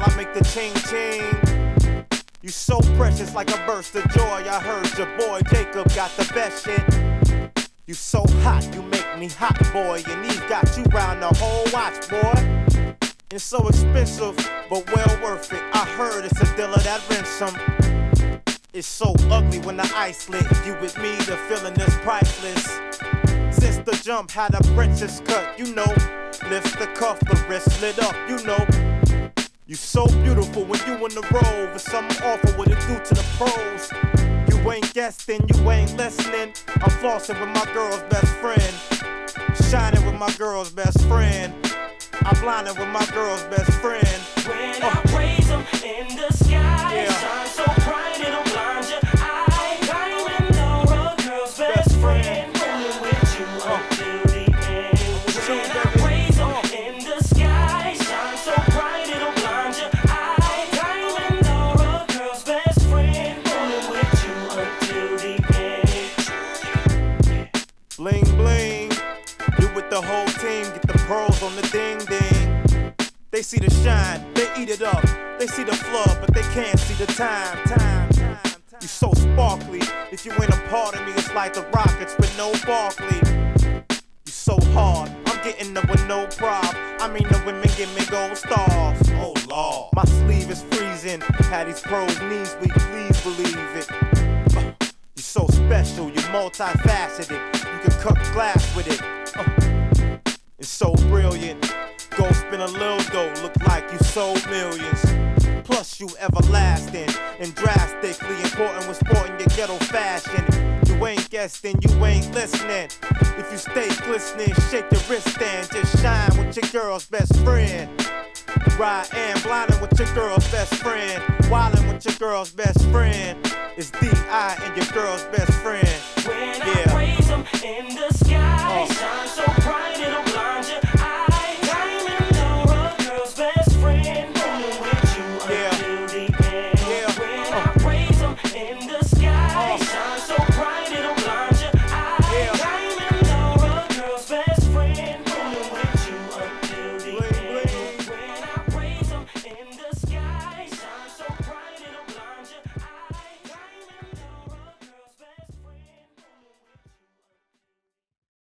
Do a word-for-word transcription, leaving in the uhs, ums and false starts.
I make the ching ching. You so precious like a burst of joy. I heard your boy Jacob got the best shit. You so hot, you make me hot, boy. And he got you round the whole watch, boy. It's so expensive, but well worth it. I heard it's a dealer that rents them. It's so ugly when the ice lit. You with me, the feeling is priceless. Since the jump had a princess cut, you know. Lift the cuff, the wrist lit up, you know. You so beautiful when you in the road. With something awful, what it do to the pros. You ain't guessing, you ain't listening. I'm flossing with my girl's best friend. Shining with my girl's best friend. I'm blinded with my girl's best friend. When uh. I raise them in the sky, yeah. Shine so bright it'll blind your eye. Diamond Aura, girl's best friend. Rolling with you uh. until the end. When I raise them uh. in the sky, shine so bright it'll blind your eye. Diamond Aura, girl's best friend. Rolling with you until the end. Bling bling, you with the whole team, get the pearls on the ding ding. They see the shine, they eat it up. They see the flood, but they can't see the time, time, time, time. You so sparkly, if you ain't a part of me, it's like the Rockets with no Barkley. You so hard, I'm getting them with no prob. I mean the women give me gold stars. Oh Lord, my sleeve is freezing. Had these pros knees weak, please believe it. Uh, you so special, you multifaceted. You can cut glass with it. Uh, it's so brilliant. Go spin a little dough, look like you sold millions. Plus you everlasting and drastically important when sporting your ghetto fashion. You ain't guessing, you ain't listening. If you stay glistening, shake your wrist and just shine with your girl's best friend. Ride and blinding with your girl's best friend. Wildin' with your girl's best friend. It's D I and your girl's best friend.